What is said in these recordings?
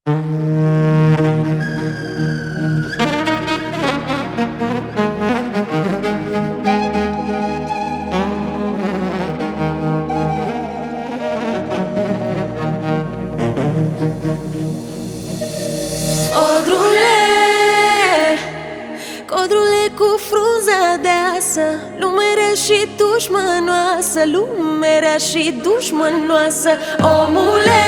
Codrule cu frunza deasă, lumea rea și dușmănoasă, lumea rea și dușmănoasă. Omule,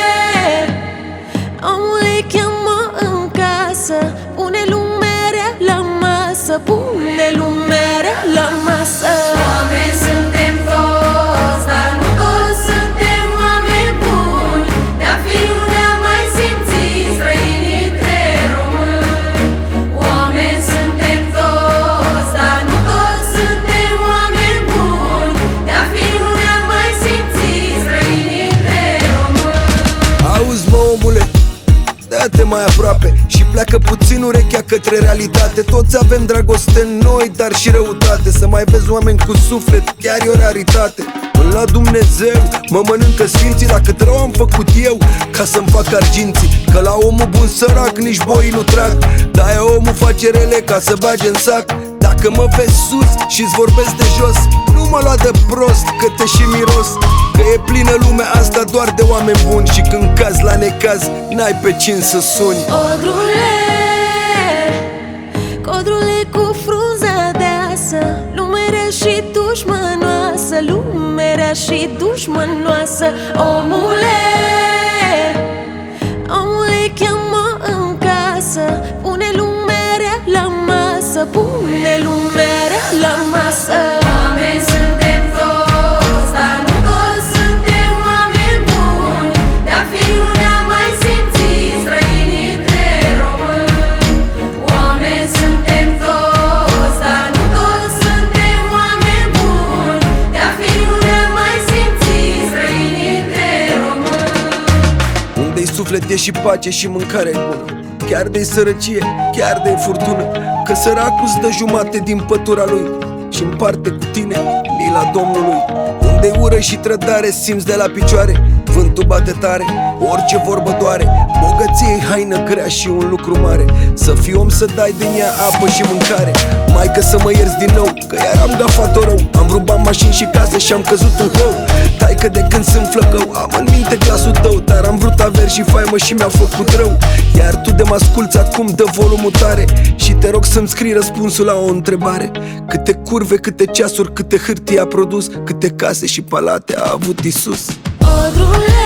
omule, cheamă în casă, pune lumea rea la masă, pune lumea rea la masă. Oameni suntem toți, dar nu toți suntem oameni buni. De-a fi ne-a mai simțit străinii între români. Oameni suntem toți, dar nu toți suntem oameni buni. De-a fi ne-a mai simțit străinii între români. Auzi, mă, omule, dă-te mai aproape și pleacă puțin urechea către realitate. Toți avem dragoste în noi, dar și răutate. Să mai vezi oameni cu suflet, chiar e o raritate. Până la Dumnezeu mă mănâncă sfinții, la cât rău am făcut eu ca să-mi fac arginții. Că la omul bun sărac nici boii nu trag, de-aia omul face rele ca să bage în sac. Dacă mă vezi sus și-ți vorbesc de jos, nu mă lua de prost, că te și miros. Că e plină lumea asta doar de oameni buni și când cazi la necaz, n-ai pe cine să suni. Codrule cu frunza deasă, lumea rea și dușmănoasă, lumea rea și dușmănoasă. Omule, omule, cheamă în casă, pune lumea rea la masă, pune lumea rea la masă. Oameni suntem toți, dar nu toți suntem oameni buni. De-a fi ne-a mai simțit străinii între români. Oameni suntem toți, dar nu toți suntem oameni buni. De-a fi ne-a mai simțit străinii între români. Unde-i suflet e și pace și mâncare bună, chiar de-i sărăcie, chiar de-i furtună. Că săracul-ți dă jumate din pătura lui și împarte cu tine mila Domnului. Unde-i ură și trădare simți de la picioare, vântul bate tare, orice vorbă doare. Bogăție-i haină grea și un lucru mare, să fii om să dai din ea apă și mâncare. Maică să mă ierți din nou, că iar am gafat-o rău. Am rubat mașini și case și am căzut în hău. Taică de când sunt flăcău, am în minte glasul tău, dar am vrut averi și faimă și mi-au făcut rău. Iar tu de mă asculți acum, dă volumul tare și te rog să-mi scrii răspunsul la o întrebare. Câte curve, câte ceasuri, câte hârtie a produs, câte case și palate a avut Iisus? Codrule,